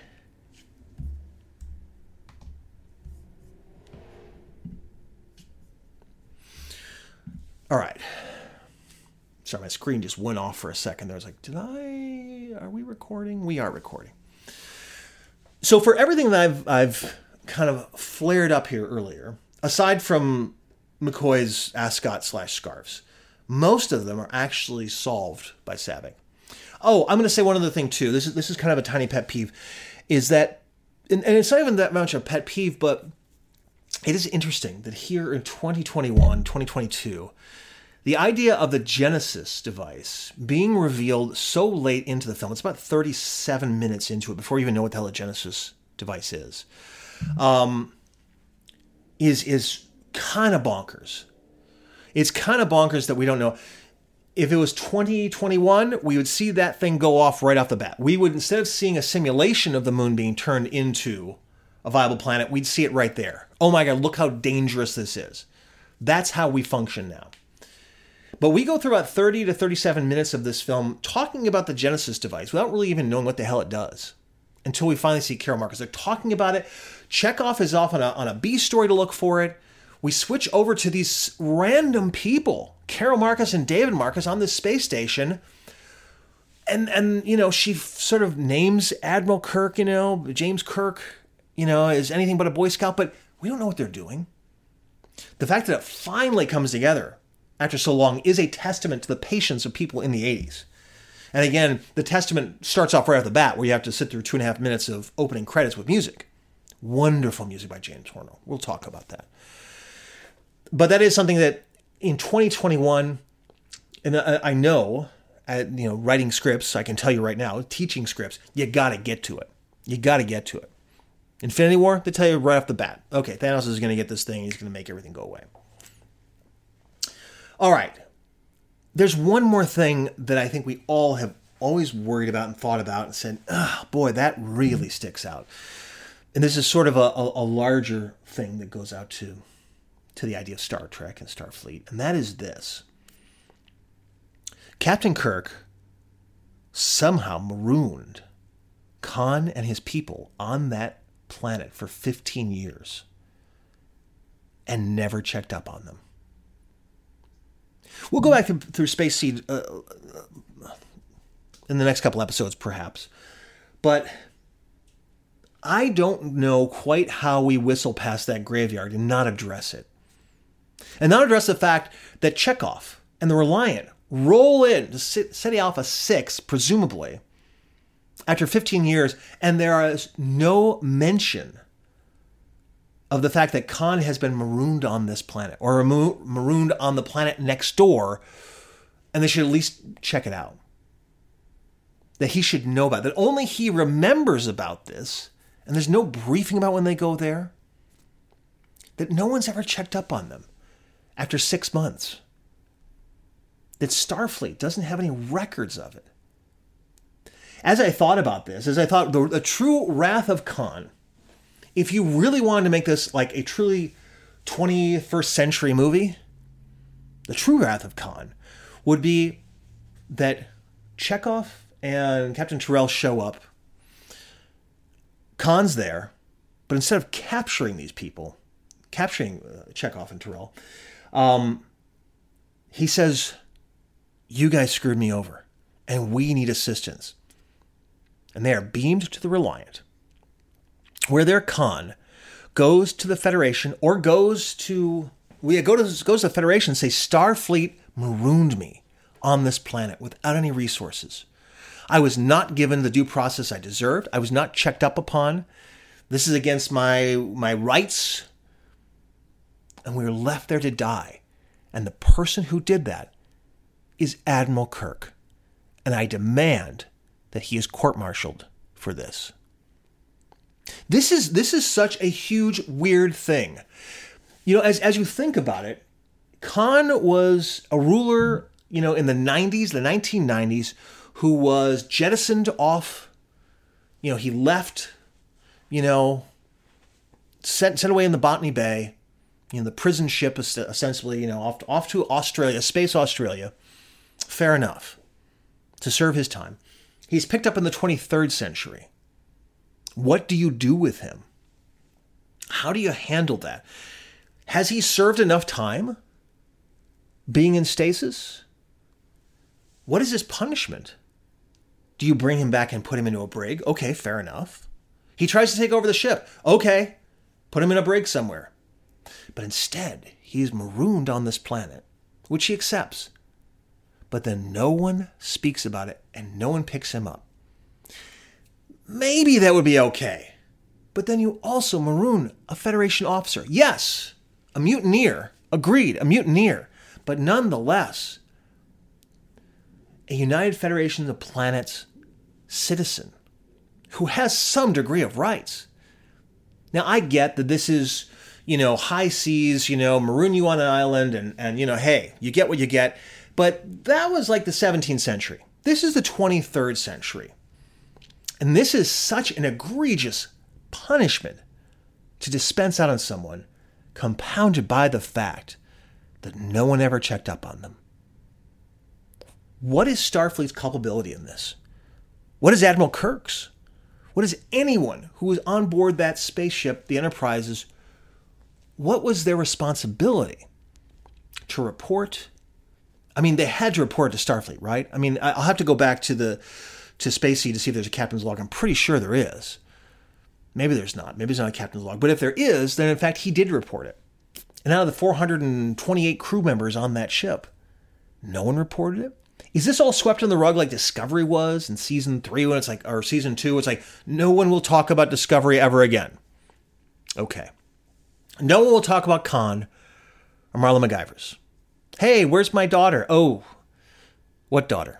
All right. Sorry, my screen just went off for a second. There was like, did I, are we recording? We are recording. So for everything that I've, I've kind of flared up here earlier, aside from McCoy's ascot slash scarves, most of them are actually solved by Saavik. Oh, I'm going to say one other thing too. This is, this is kind of a tiny pet peeve, is that, and, and it's not even that much a pet peeve, but it is interesting that here in twenty twenty-one, twenty twenty-two, the idea of the Genesis device being revealed so late into the film, it's about thirty-seven minutes into it before you even know what the hell a Genesis device is, um, is, is kind of bonkers. It's kind of bonkers that we don't know. If it was twenty twenty-one, we would see that thing go off right off the bat. We would, instead of seeing a simulation of the moon being turned into a viable planet, we'd see it right there. Oh my God, look how dangerous this is. That's how we function now. But we go through about thirty to thirty-seven minutes of this film talking about the Genesis device without really even knowing what the hell it does until we finally see Carol Marcus. They're talking about it. Chekhov is off on a, on a B story to look for it. We switch over to these random people, Carol Marcus and David Marcus, on this space station. And, and you know, she sort of names Admiral Kirk, you know, James Kirk, you know, is anything but a Boy Scout, but we don't know what they're doing. The fact that it finally comes together after so long is a testament to the patience of people in the eighties. And again, the testament starts off right off the bat where you have to sit through two and a half minutes of opening credits with music. Wonderful music by James Horner. We'll talk about that. But that is something that in twenty twenty-one, and I know, at, you know, writing scripts, I can tell you right now, teaching scripts, you got to get to it. You got to get to it. Infinity War, they tell you right off the bat, okay, Thanos is going to get this thing, he's going to make everything go away. All right. There's one more thing that I think we all have always worried about and thought about and said, oh, boy, that really sticks out. And this is sort of a, a, a larger thing that goes out to, to the idea of Star Trek and Starfleet, and that is this. Captain Kirk somehow marooned Khan and his people on that planet for fifteen years and never checked up on them. We'll go back through, through Space Seed uh, in the next couple episodes, perhaps. But I don't know quite how we whistle past that graveyard and not address it. And not address the fact that Chekhov and the Reliant roll in to Ceti Alpha six, presumably, after fifteen years, and there is no mention of the fact that Khan has been marooned on this planet, or marooned on the planet next door, and they should at least check it out. That he should know about it. That only he remembers about this, and there's no briefing about when they go there. That no one's ever checked up on them after six months. That Starfleet doesn't have any records of it. As I thought about this, as I thought the, the true Wrath of Khan, if you really wanted to make this like a truly twenty-first century movie, the true Wrath of Khan would be that Chekhov and Captain Terrell show up. Khan's there, but instead of capturing these people, capturing uh, Chekhov and Terrell, um, he says, "You guys screwed me over, and we need assistance." And they are beamed to the Reliant, where their Khan goes to the Federation, or goes to we go to goes to the Federation and say, "Starfleet marooned me on this planet without any resources. I was not given the due process I deserved. I was not checked up upon. This is against my my rights." And we were left there to die. And the person who did that is Admiral Kirk. And I demand that he is court-martialed for this. This is this is such a huge, weird thing. You know, as as you think about it, Khan was a ruler, you know, in the nineties, the nineteen nineties, who was jettisoned off. You know, he left, you know, sent sent away in the Botany Bay, you know, the prison ship is essentially, you know, off to, off to Australia, Space Australia. Fair enough, to serve his time. He's picked up in the twenty-third century. What do you do with him? How do you handle that? Has he served enough time being in stasis? What is his punishment? Do you bring him back and put him into a brig? Okay, fair enough. He tries to take over the ship. Okay, put him in a brig somewhere. But instead, he's marooned on this planet, which he accepts. But then no one speaks about it, and no one picks him up. Maybe that would be okay. But then you also maroon a Federation officer. Yes, a mutineer. Agreed, a mutineer. But nonetheless, a United Federation of Planets citizen who has some degree of rights. Now, I get that this is, you know, high seas, you know, maroon you on an island, and, and you know, hey, you get what you get. But that was like the seventeenth century. This is the twenty-third century. And this is such an egregious punishment to dispense out on someone, compounded by the fact that no one ever checked up on them. What is Starfleet's culpability in this? What is Admiral Kirk's? What is anyone who was on board that spaceship, the Enterprises, what was their responsibility? To report? I mean, they had to report to Starfleet, right? I mean, I'll have to go back to the to Spacey to see if there's a captain's log. I'm pretty sure there is. Maybe there's not. Maybe there's not a captain's log. But if there is, then in fact he did report it. And out of the four hundred twenty-eight crew members on that ship, no one reported it? Is this all swept in the rug like Discovery was in season three when it's like, or season two, it's like, no one will talk about Discovery ever again? Okay. No one will talk about Khan or Marla McGivers. Hey, where's my daughter? Oh, what daughter?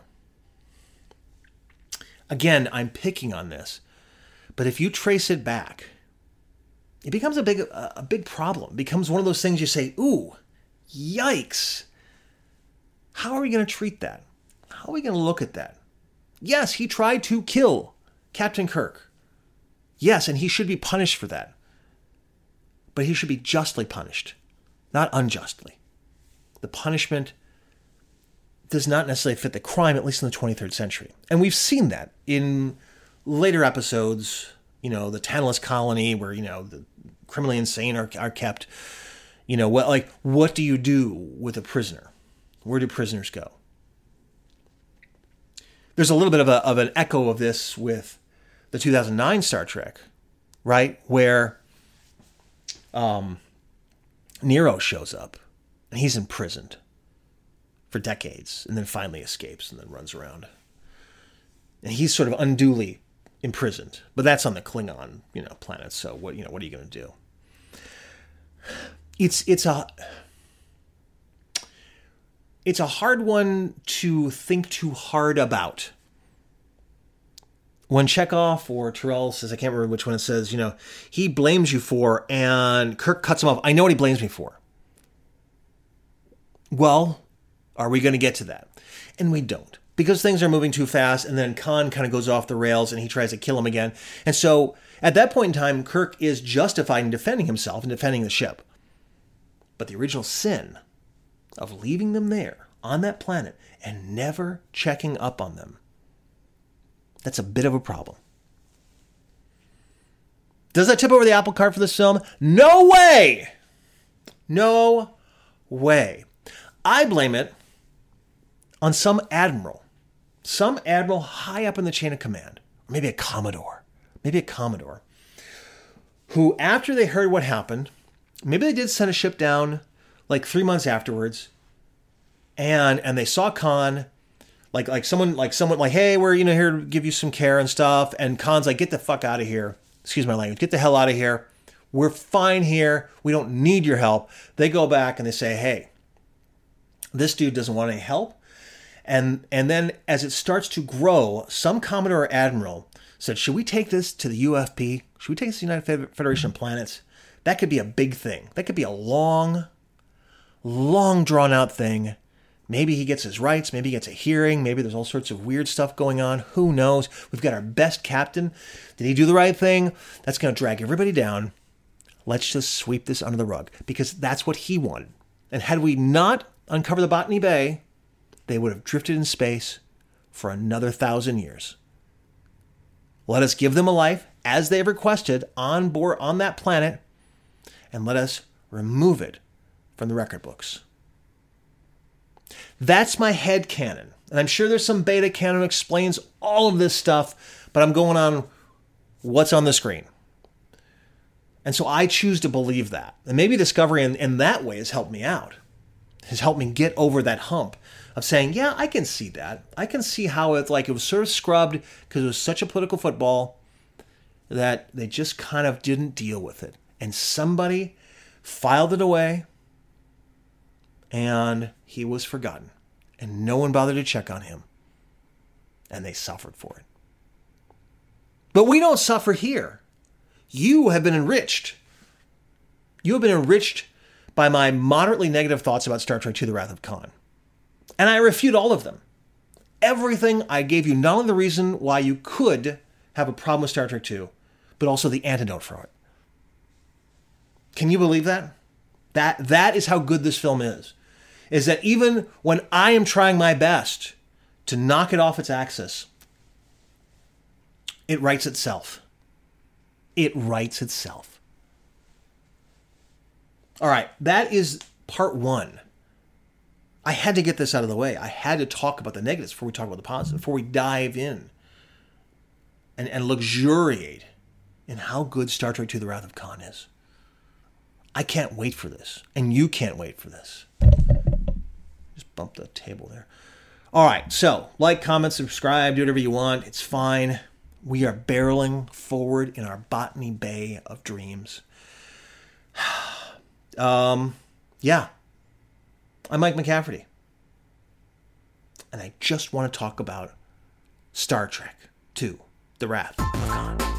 Again, I'm picking on this, but if you trace it back, it becomes a big, a big problem. It becomes one of those things you say, ooh, yikes. How are we going to treat that? How are we going to look at that? Yes, he tried to kill Captain Kirk. Yes, and he should be punished for that. But he should be justly punished, not unjustly. The punishment does not necessarily fit the crime, at least in the twenty-third century. And we've seen that in later episodes, you know, the Tantalus colony, where, you know, the criminally insane are, are kept. You know, what, like, what do you do with a prisoner? Where do prisoners go? There's a little bit of, a, of an echo of this with the two thousand nine Star Trek, right? Where um, Nero shows up and he's imprisoned for decades and then finally escapes and then runs around. And he's sort of unduly imprisoned, but that's on the Klingon, you know, planet. So what, you know, what are you going to do? It's, it's a, it's a hard one to think too hard about. When Chekhov or Terrell says, I can't remember which one it says, you know, he blames you for, and Kirk cuts him off. I know what he blames me for. Well, are we going to get to that? And we don't, because things are moving too fast. And then Khan kind of goes off the rails and he tries to kill him again. And so at that point in time, Kirk is justified in defending himself and defending the ship. But the original sin of leaving them there on that planet and never checking up on them, that's a bit of a problem. Does that tip over the apple cart for this film? No way! No way. I blame it on some admiral. Some admiral high up in the chain of command. Or maybe a commodore. Maybe a commodore. Who, after they heard what happened, maybe they did send a ship down like three months afterwards, and and they saw Khan, like like someone like someone like, hey, we're you know here to give you some care and stuff, and Khan's like, get the fuck out of here. Excuse my language. Get the hell out of here. We're fine here. We don't need your help. They go back and they say, hey, this dude doesn't want any help. And and then as it starts to grow, some Commodore or Admiral said, should we take this to the U F P? Should we take this to the United Federation of Planets? That could be a big thing. That could be a long, long drawn out thing. Maybe he gets his rights. Maybe he gets a hearing. Maybe there's all sorts of weird stuff going on. Who knows? We've got our best captain. Did he do the right thing? That's going to drag everybody down. Let's just sweep this under the rug, because that's what he wanted. And had we not uncovered the Botany Bay, they would have drifted in space for another thousand years. Let us give them a life as they've requested on board on that planet, and let us remove it from the record books. That's my head canon. And I'm sure there's some beta canon that explains all of this stuff, but I'm going on what's on the screen. And so I choose to believe that. And maybe Discovery in, in that way has helped me out. Has helped me get over that hump of saying, yeah, I can see that. I can see how it's like it was sort of scrubbed because it was such a political football that they just kind of didn't deal with it. And somebody filed it away, and he was forgotten. And no one bothered to check on him. And they suffered for it. But we don't suffer here. You have been enriched. You have been enriched by my moderately negative thoughts about Star Trek two, The Wrath of Khan. And I refute all of them. Everything I gave you, not only the reason why you could have a problem with Star Trek two, but also the antidote for it. Can you believe that? That that is how good this film is. Is that even when I am trying my best to knock it off its axis, it writes itself. It writes itself. All right, that is part one. I had to get this out of the way. I had to talk about the negatives before we talk about the positive, before we dive in and, and luxuriate in how good Star Trek two, The Wrath of Khan is. I can't wait for this, and you can't wait for this. Just bump the table there. All right, so like, comment, subscribe, do whatever you want. It's fine. We are barreling forward in our Botany Bay of dreams. um, yeah. I'm Mike McCafferty. And I just want to talk about Star Trek two, The Wrath of Khan.